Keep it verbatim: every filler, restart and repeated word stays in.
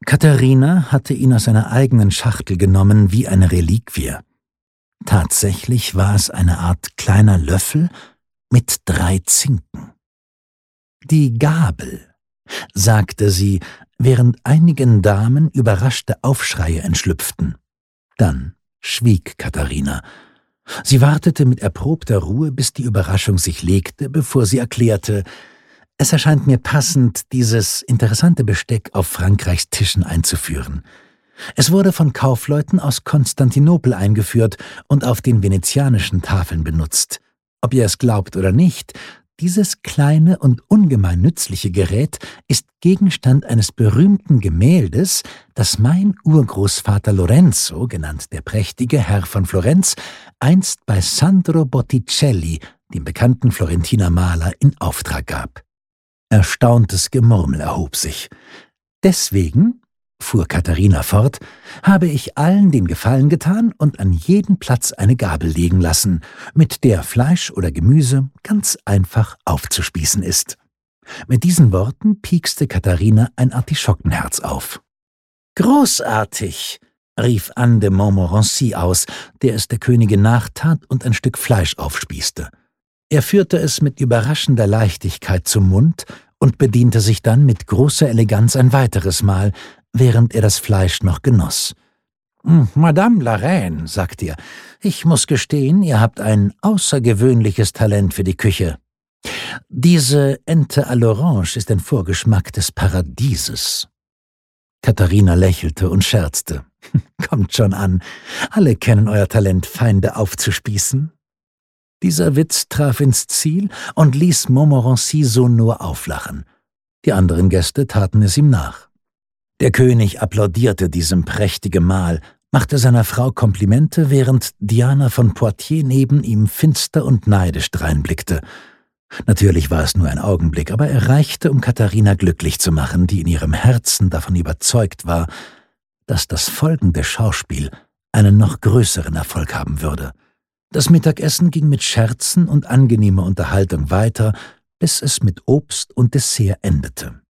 Katharina hatte ihn aus seiner eigenen Schachtel genommen wie eine Reliquie. Tatsächlich war es eine Art kleiner Löffel mit drei Zinken. »Die Gabel«, sagte sie, während einigen Damen überraschte Aufschreie entschlüpften. Dann schwieg Katharina. Sie wartete mit erprobter Ruhe, bis die Überraschung sich legte, bevor sie erklärte: »Es erscheint mir passend, dieses interessante Besteck auf Frankreichs Tischen einzuführen. Es wurde von Kaufleuten aus Konstantinopel eingeführt und auf den venezianischen Tafeln benutzt. Ob ihr es glaubt oder nicht, dieses kleine und ungemein nützliche Gerät ist Gegenstand eines berühmten Gemäldes, das mein Urgroßvater Lorenzo, genannt der prächtige Herr von Florenz, einst bei Sandro Botticelli, dem bekannten Florentiner Maler, in Auftrag gab.« Erstauntes Gemurmel erhob sich. »Deswegen«, fuhr Katharina fort, »habe ich allen den Gefallen getan und an jeden Platz eine Gabel legen lassen, mit der Fleisch oder Gemüse ganz einfach aufzuspießen ist.« Mit diesen Worten piekste Katharina ein Artischockenherz auf. »Großartig«, rief Anne de Montmorency aus, der es der Königin nachtat und ein Stück Fleisch aufspießte. Er führte es mit überraschender Leichtigkeit zum Mund und bediente sich dann mit großer Eleganz ein weiteres Mal, während er das Fleisch noch genoss. »Madame la Reine«, sagte er, »ich muss gestehen, ihr habt ein außergewöhnliches Talent für die Küche. Diese Ente à l'Orange ist ein Vorgeschmack des Paradieses.« Katharina lächelte und scherzte. »Kommt schon an, alle kennen euer Talent, Feinde aufzuspießen.« Dieser Witz traf ins Ziel und ließ Montmorency so nur auflachen. Die anderen Gäste taten es ihm nach. Der König applaudierte diesem prächtigen Mahl, machte seiner Frau Komplimente, während Diana von Poitiers neben ihm finster und neidisch dreinblickte. Natürlich war es nur ein Augenblick, aber er reichte, um Katharina glücklich zu machen, die in ihrem Herzen davon überzeugt war, dass das folgende Schauspiel einen noch größeren Erfolg haben würde. Das Mittagessen ging mit Scherzen und angenehmer Unterhaltung weiter, bis es mit Obst und Dessert endete.